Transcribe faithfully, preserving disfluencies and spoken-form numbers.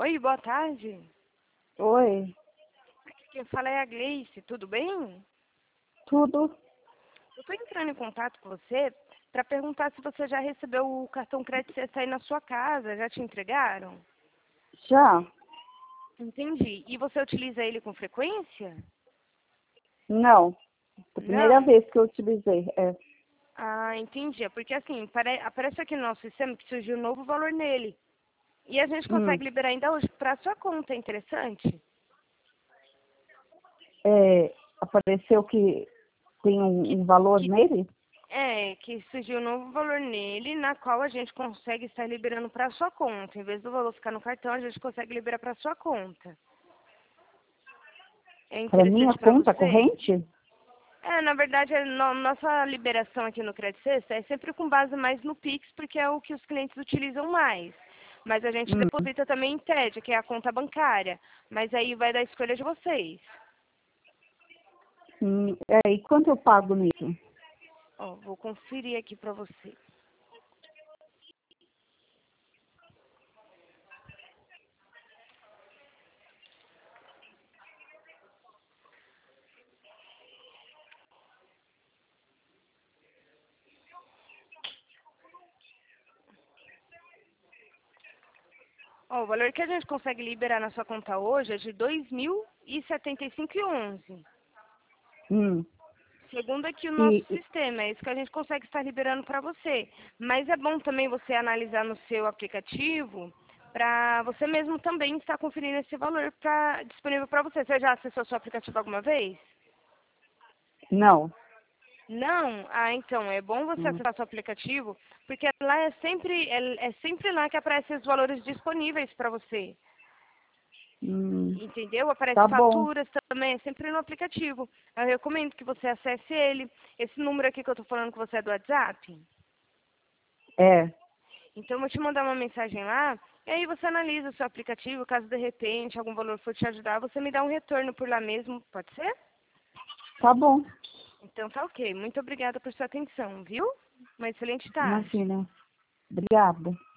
Oi, boa tarde. Oi, Quem fala é a Gleice, tudo bem? tudo? Eu estou entrando em contato com você para perguntar se você já recebeu o cartão crédito Sexta aí na sua casa, já te entregaram? Já? Entendi. E você utiliza ele com frequência? Não. A primeira Não? vez que eu utilizei. É. Ah, entendi. É porque assim, pare- aparece aqui no nosso sistema que surgiu um novo valor nele. E a gente Hum. consegue liberar ainda hoje para a sua conta, é interessante? É, apareceu que tem Que, um, um valor que nele? É, que surgiu um novo valor nele, na qual a gente consegue estar liberando para a sua conta. Em vez do valor ficar no cartão, a gente consegue liberar para a sua conta. É Para minha interessante para conta você? corrente? É, na verdade, a no- nossa liberação aqui no Credit Sexta é sempre com base mais no Pix, porque é o que os clientes utilizam mais. Mas a gente Hum. deposita também em T E D, que é a conta bancária. Mas aí vai da escolha de vocês. Hum. É, e quanto eu pago nisso? Ó, vou conferir aqui para você. Ó, o valor que a gente consegue liberar na sua conta hoje é de dois mil e setenta e cinco e onze. Hum. Segundo aqui o nosso E, e- sistema, é isso que a gente consegue estar liberando para você. Mas é bom também você analisar no seu aplicativo para você mesmo também estar conferindo esse valor pra, disponível para você. Você já acessou seu aplicativo alguma vez? não. Não? Ah, então, é bom você Hum. acessar seu aplicativo, porque lá é sempre, é, é sempre lá que aparecem os valores disponíveis para você. Hum. Entendeu? Aparece Tá bom. faturas também, é sempre no aplicativo. Eu recomendo que você acesse ele. Esse número aqui que eu estou falando com você é do WhatsApp. É. Então eu vou te mandar uma mensagem lá, e aí você analisa o seu aplicativo, caso de repente algum valor for te ajudar, você me dá um retorno por lá mesmo, pode ser? Tá bom. Então tá ok. Muito obrigada por sua atenção, viu? Uma excelente tarde. Imagina. Obrigada.